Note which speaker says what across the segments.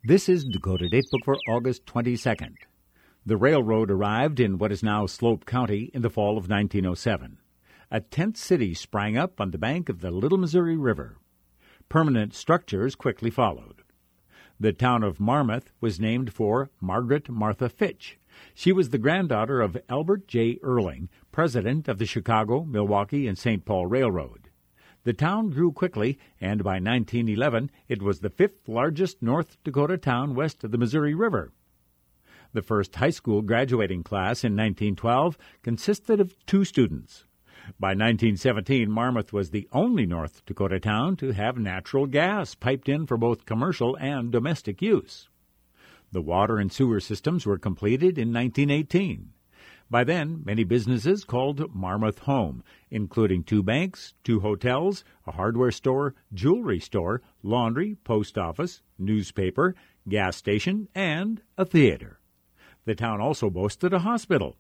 Speaker 1: This is Dakota Datebook for August 22nd. The railroad arrived in what is now Slope County in the fall of 1907. A tent city sprang up on the bank of the Little Missouri River. Permanent structures quickly followed. The town of Marmarth was named for Margaret Martha Fitch. She was the granddaughter of Albert J. Erling, president of the Chicago, Milwaukee, and St. Paul Railroad. The town grew quickly, and by 1911 it was the fifth largest North Dakota town west of the Missouri River. The first high school graduating class in 1912 consisted of 2 students. By 1917, Marmarth was the only North Dakota town to have natural gas piped in for both commercial and domestic use. The water and sewer systems were completed in 1918. By then, many businesses called Marmarth home, including 2 banks, 2 hotels, a hardware store, jewelry store, laundry, post office, newspaper, gas station, and a theater. The town also boasted a hospital.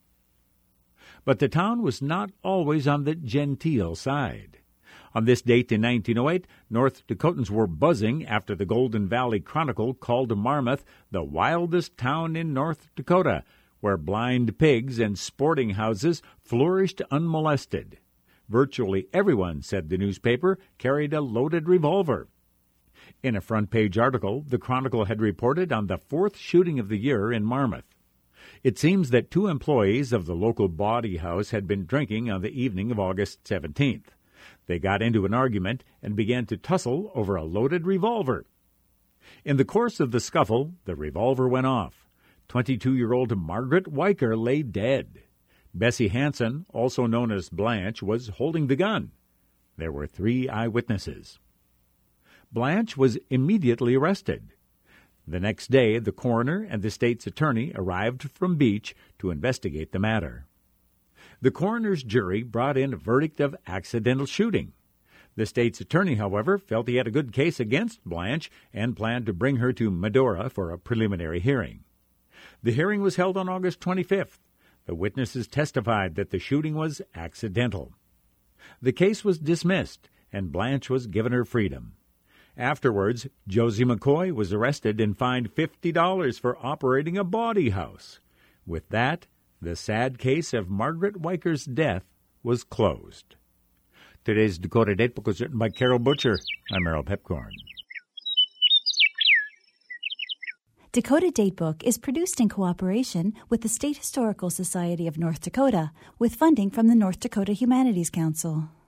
Speaker 1: But the town was not always on the genteel side. On this date in 1908, North Dakotans were buzzing after the Golden Valley Chronicle called Marmarth the wildest town in North Dakota, where blind pigs and sporting houses flourished unmolested. Virtually everyone, said the newspaper, carried a loaded revolver. In a front-page article, the Chronicle had reported on the 4th shooting of the year in Marmarth. It seems that 2 employees of the local bawdy house had been drinking on the evening of August 17th. They got into an argument and began to tussle over a loaded revolver. In the course of the scuffle, the revolver went off. 22-year-old Margaret Weicker lay dead. Bessie Hanson, also known as Blanche, was holding the gun. There were 3 eyewitnesses. Blanche was immediately arrested. The next day, the coroner and the state's attorney arrived from Beach to investigate the matter. The coroner's jury brought in a verdict of accidental shooting. The state's attorney, however, felt he had a good case against Blanche and planned to bring her to Medora for a preliminary hearing. The hearing was held on August 25th. The witnesses testified that the shooting was accidental. The case was dismissed, and Blanche was given her freedom. Afterwards, Josie McCoy was arrested and fined $50 for operating a bawdy house. With that, the sad case of Margaret Weicker's death was closed. Today's Dakota Datebook was written by Carol Butcher. I'm Merrill Pepcorn.
Speaker 2: Dakota Datebook is produced in cooperation with the State Historical Society of North Dakota with funding from the North Dakota Humanities Council.